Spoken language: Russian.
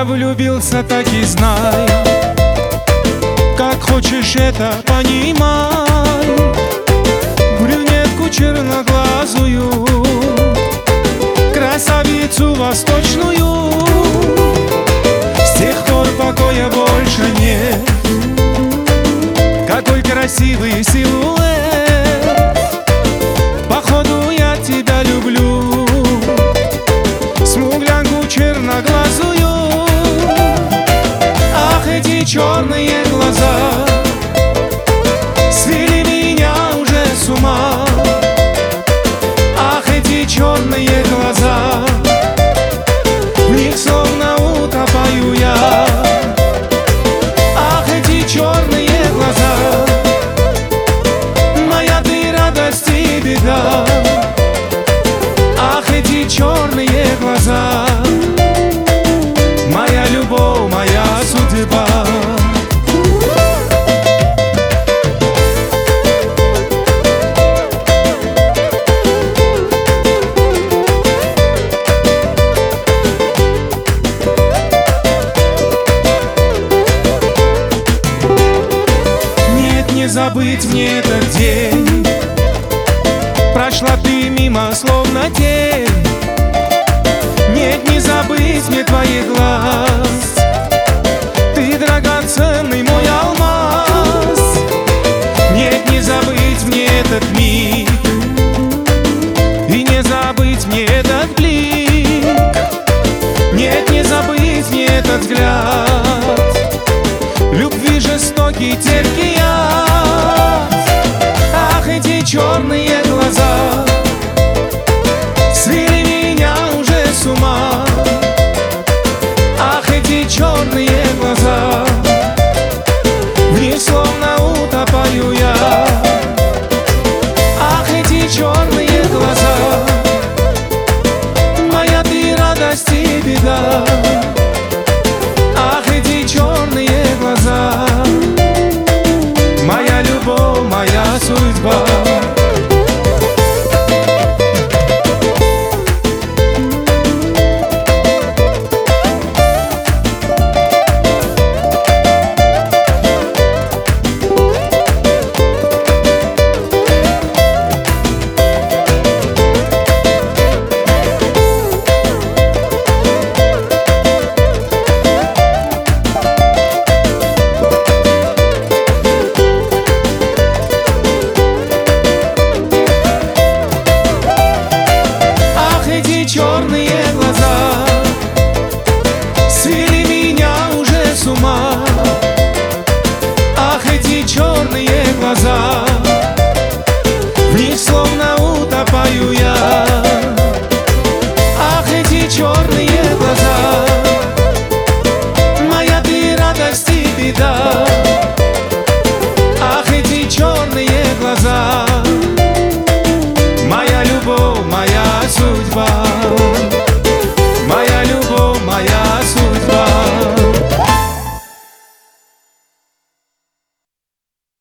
я влюбился, так и знай. Как хочешь это понимай. Брюнетку черноглазую, красавицу восточную. С тех пор покоя больше нет. Какой красивый силуэт. Походу я тебя люблю, смуглянку черноглазую. Ах, эти черные глаза свели меня уже с ума. Ах, эти черные глаза, в них словно утопаю я. Ах, эти черные глаза, моя ты радость и беда. Ах, эти черные глаза, моя любовь, моя судьба. Нет, не забыть мне этот день. Прошла ты мимо, словно тень. Нет, не забыть мне твоих глаз. Ты драгоценный мой алмаз. Нет, не забыть мне этот миг. И не забыть мне этот блик. Нет, не забыть мне этот взгляд.